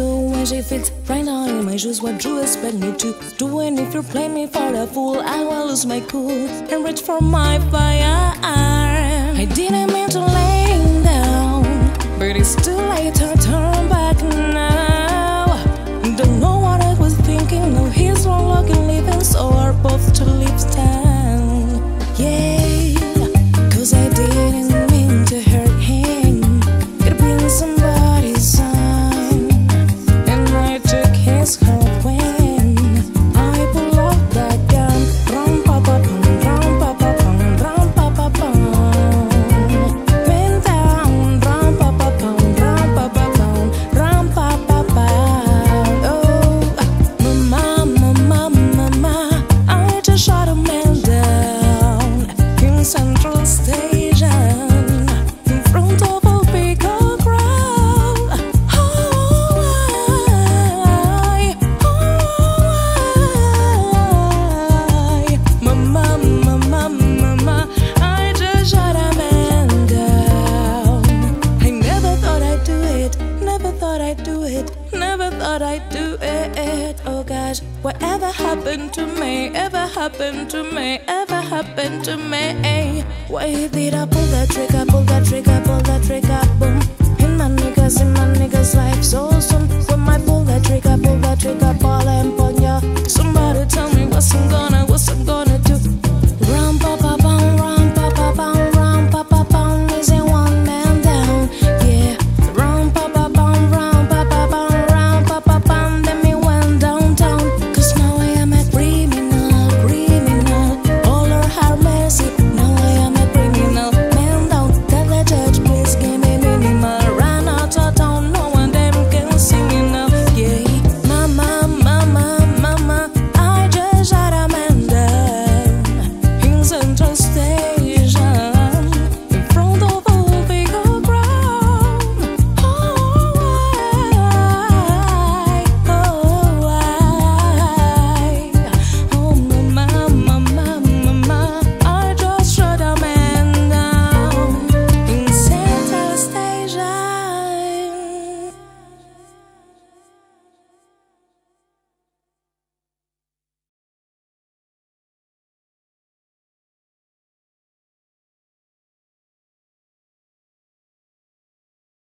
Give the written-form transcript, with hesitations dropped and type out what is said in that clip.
way she fits right now in my shoes. What you expect me to do? And if you play me for a fool, I will lose my cool and reach for my fire. I didn't mean to lay down, but it's too late to turn back now. Don't know what I was thinking. No, he's wrong looking, leaving, so are both to leave town. Yeah, 'cause I didn't mean to hurt him. Could've been somebody's son, and I took his heart when I pulled out that gun. Rum pa pa pum, rum pa pa pum, rum pa pa pum. Man down, rum pa pa pum, rum pa pa pum, rum pa pa pa. Oh, mama, mama, mama, I just shot a man down in Central Station in front of a big crowd. Mama, mama, mama, I just shot a man down. I never thought I'd do it, never thought I'd do it, never thought I'd do it. Oh gosh, whatever happened to me, ever happened to me, ever happened to me? Why did I pull that trigger, pull that trigger, pull that trigger, boom? In my niggas' life so soon. When I pull that trigger, pull that trigger, ball and ball.